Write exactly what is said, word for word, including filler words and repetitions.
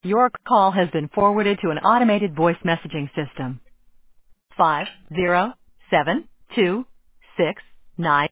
Your call has been forwarded to an automated voice messaging system. Five zero seven two six nine